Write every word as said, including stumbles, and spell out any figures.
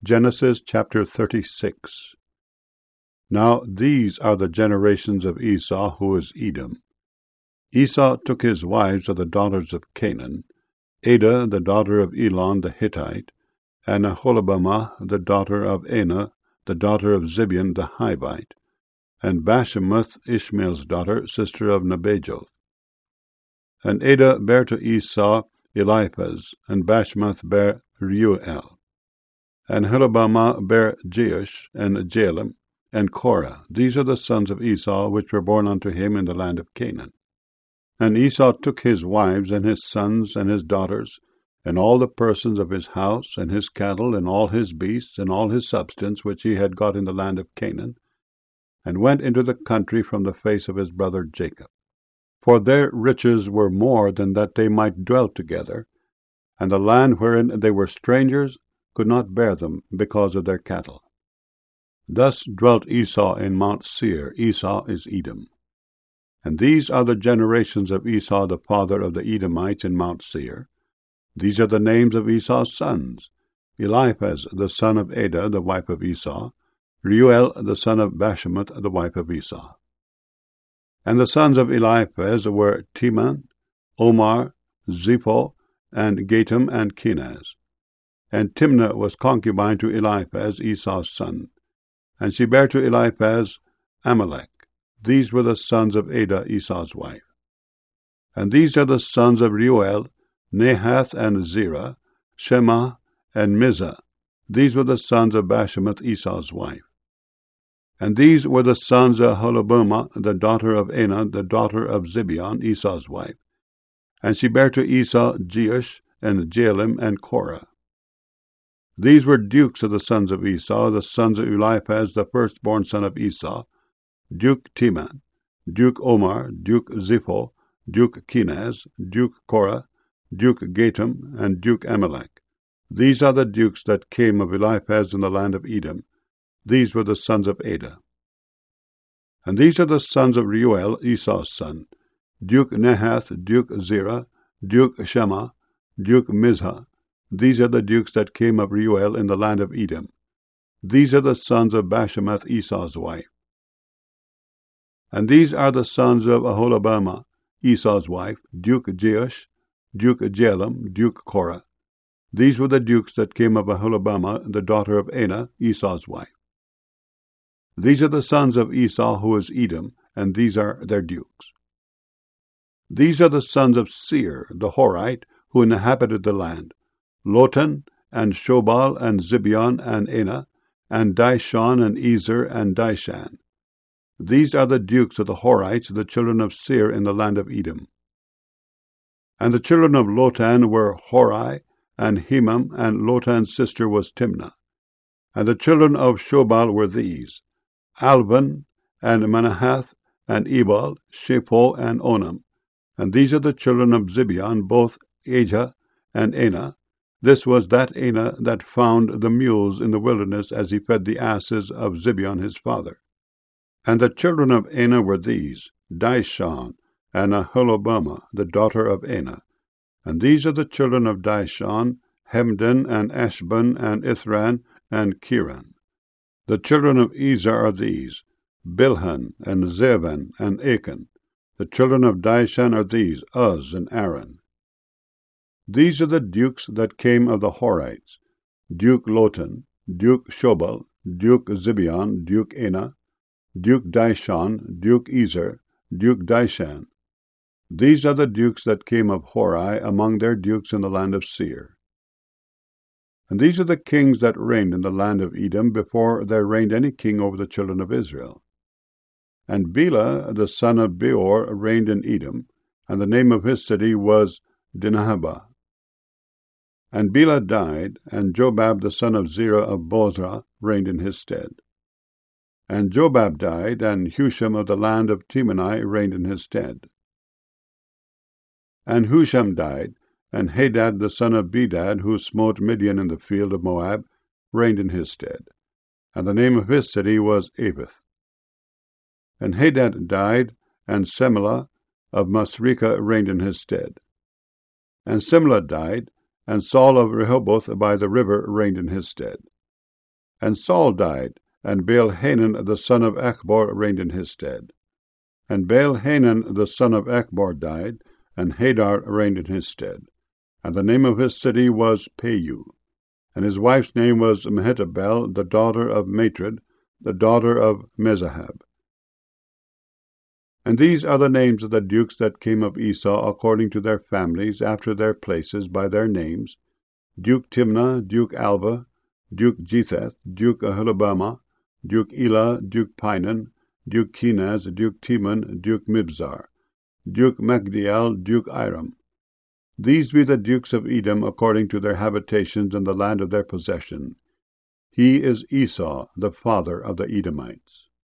Genesis chapter thirty-six. Now these are the generations of Esau, who is Edom. Esau took his wives of the daughters of Canaan, Adah the daughter of Elon the Hittite, and Aholibamah the daughter of Anah, the daughter of Zibeon the Hivite, and Bashemath Ishmael's daughter, sister of Nebajoth. And Adah bare to Esau Eliphaz, and Bashemath bare Reuel. And Aholibamah bare Jeush, and Jalem, and Korah. These are the sons of Esau, which were born unto him in the land of Canaan. And Esau took his wives, and his sons, and his daughters, and all the persons of his house, and his cattle, and all his beasts, and all his substance, which he had got in the land of Canaan, and went into the country from the face of his brother Jacob. For their riches were more than that they might dwell together, and the land wherein they were strangers could not bear them because of their cattle. Thus dwelt Esau in Mount Seir. Esau is Edom. And these are the generations of Esau the father of the Edomites in Mount Seir. These are the names of Esau's sons: Eliphaz the son of Adah, the wife of Esau; Reuel the son of Bashemath, the wife of Esau. And the sons of Eliphaz were Teman, Omar, Zepho, and Gatam, and Kenaz. And Timnah was concubine to Eliphaz, Esau's son, and she bare to Eliphaz Amalek. These were the sons of Adah, Esau's wife. And these are the sons of Reuel, Nahath, and Zerah, Shema, and Mizah. These were the sons of Bashemath, Esau's wife. And these were the sons of Aholibamah, the daughter of Anah, the daughter of Zibeon, Esau's wife. And she bare to Esau Jeush, and Jalem, and Korah. These were dukes of the sons of Esau, the sons of Eliphaz, the firstborn son of Esau: Duke Teman, Duke Omar, Duke Zepho, Duke Kenaz, Duke Korah, Duke Gatam, and Duke Amalek. These are the dukes that came of Eliphaz in the land of Edom. These were the sons of Adah. And these are the sons of Reuel, Esau's son: Duke Nahath, Duke Zerah, Duke Shema, Duke Mizah. These are the dukes that came of Reuel in the land of Edom. These are the sons of Bashemath, Esau's wife. And these are the sons of Aholibamah, Esau's wife: Duke Jeush, Duke Jalem, Duke Korah. These were the dukes that came of Aholibamah, the daughter of Anah, Esau's wife. These are the sons of Esau, who is Edom, and these are their dukes. These are the sons of Seir, the Horite, who inhabited the land: Lotan, and Shobal, and Zibeon, and Anah, and Dishon, and Ezer, and Dishan. These are the dukes of the Horites, the children of Seir in the land of Edom. And the children of Lotan were Hori, and Hemam, and Lotan's sister was Timnah. And the children of Shobal were these: Alvan, and Manahath, and Ebal, Shepho, and Onam. And these are the children of Zibeon, both Ajah and Anah. This was that Anah that found the mules in the wilderness as he fed the asses of Zibeon his father. And the children of Anah were these: Dishon, and Aholibamah, the daughter of Anah. And these are the children of Dishon: Hemdan, and Ashban, and Ithran, and Kiran. The children of Ezer are these: Bilhan, and Zevan, and Achan. The children of Dishan are these: Uz, and Aaron. These are the dukes that came of the Horites: Duke Lotan, Duke Shobal, Duke Zibeon, Duke Anah, Duke Dishon, Duke Ezer, Duke Dishan. These are the dukes that came of Hori among their dukes in the land of Seir. And these are the kings that reigned in the land of Edom before there reigned any king over the children of Israel. And Bela, the son of Beor, reigned in Edom, and the name of his city was Dinhabah. And Bela died, and Jobab the son of Zerah of Bozrah reigned in his stead. And Jobab died, and Husham of the land of Temani reigned in his stead. And Husham died, and Hadad the son of Bedad, who smote Midian in the field of Moab, reigned in his stead. And the name of his city was Avith. And Hadad died, and Semelah of Masrekah reigned in his stead. And Simlah died, and Saul of Rehoboth by the river reigned in his stead. And Saul died, and Baal-Hanan the son of Achbor reigned in his stead. And Baal-Hanan the son of Achbor died, and Hadar reigned in his stead. And the name of his city was Peiu. And his wife's name was Mehetabel, the daughter of Matred, the daughter of Mezahab. And these are the names of the dukes that came of Esau according to their families, after their places, by their names: Duke Timnah, Duke Alva, Duke Jetheth, Duke Aholibamah, Duke Elah, Duke Pinon, Duke Kenaz, Duke Timon, Duke Mibzar, Duke Magdiel, Duke Iram. These be the dukes of Edom according to their habitations in the land of their possession. He is Esau, the father of the Edomites.